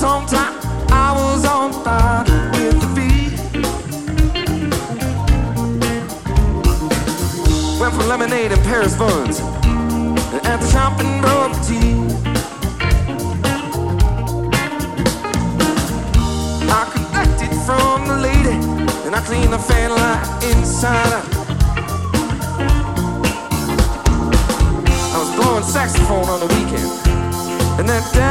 long time I was on fire with the beat. Went from lemonade and Paris buns and the champagne bubble tea. I connected from the lady and I cleaned the fan light inside out. I was blowing saxophone on the weekend, and that